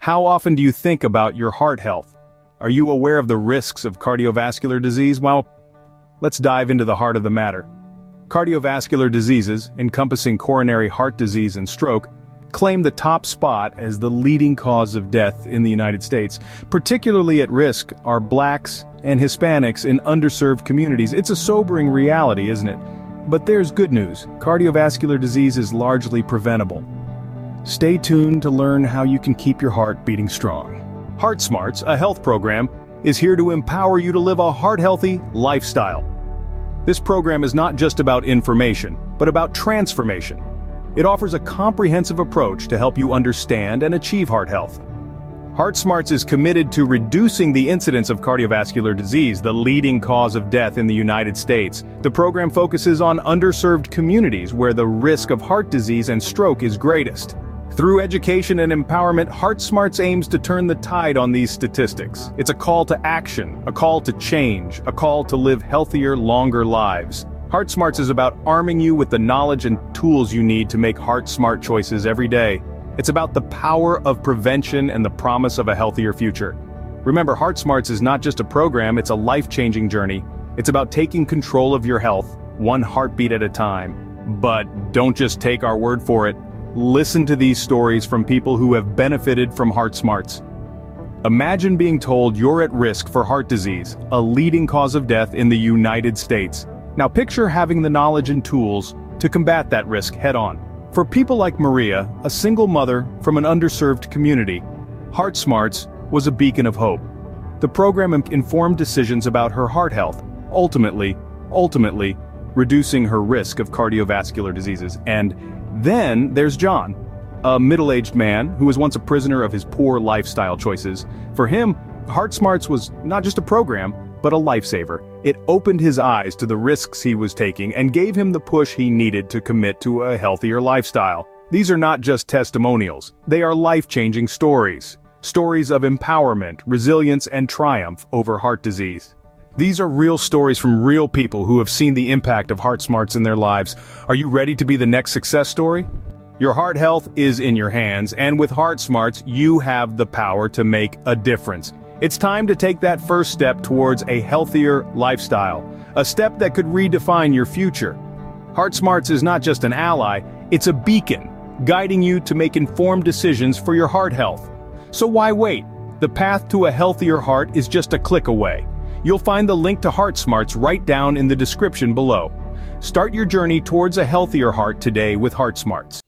How often do you think about your heart health? Are you aware of the risks of cardiovascular disease? Well, let's dive into the heart of the matter. Cardiovascular diseases, encompassing coronary heart disease and stroke, claim the top spot as the leading cause of death in the United States. Particularly at risk are blacks and Hispanics in underserved communities. It's a sobering reality, isn't it? But there's good news. Cardiovascular disease is largely preventable. Stay tuned to learn how you can keep your heart beating strong. Heart Smarts, a health program, is here to empower you to live a heart-healthy lifestyle. This program is not just about information, but about transformation. It offers a comprehensive approach to help you understand and achieve heart health. Heart Smarts is committed to reducing the incidence of cardiovascular disease, the leading cause of death in the United States. The program focuses on underserved communities where the risk of heart disease and stroke is greatest. Through education and empowerment, Heart Smarts aims to turn the tide on these statistics. It's a call to action, a call to change, a call to live healthier, longer lives. Heart Smarts is about arming you with the knowledge and tools you need to make heart-smart choices every day. It's about the power of prevention and the promise of a healthier future. Remember, Heart Smarts is not just a program, it's a life-changing journey. It's about taking control of your health, one heartbeat at a time. But don't just take our word for it. Listen to these stories from people who have benefited from Heart Smarts. Imagine being told you're at risk for heart disease, a leading cause of death in the United States. Now picture having the knowledge and tools to combat that risk head-on. For people like Maria, a single mother from an underserved community, Heart Smarts was a beacon of hope. The program informed decisions about her heart health, ultimately reducing her risk of cardiovascular diseases. And then there's John, a middle-aged man who was once a prisoner of his poor lifestyle choices. For him, Heart Smarts was not just a program, but a lifesaver. It opened his eyes to the risks he was taking and gave him the push he needed to commit to a healthier lifestyle. These are not just testimonials, they are life-changing stories. Stories of empowerment, resilience, and triumph over heart disease. These are real stories from real people who have seen the impact of Heart Smarts in their lives. Are you ready to be the next success story? Your heart health is in your hands, and with Heart Smarts, you have the power to make a difference. It's time to take that first step towards a healthier lifestyle, a step that could redefine your future. Heart Smarts is not just an ally, it's a beacon, guiding you to make informed decisions for your heart health. So why wait? The path to a healthier heart is just a click away. You'll find the link to Heart Smarts right down in the description below. Start your journey towards a healthier heart today with Heart Smarts.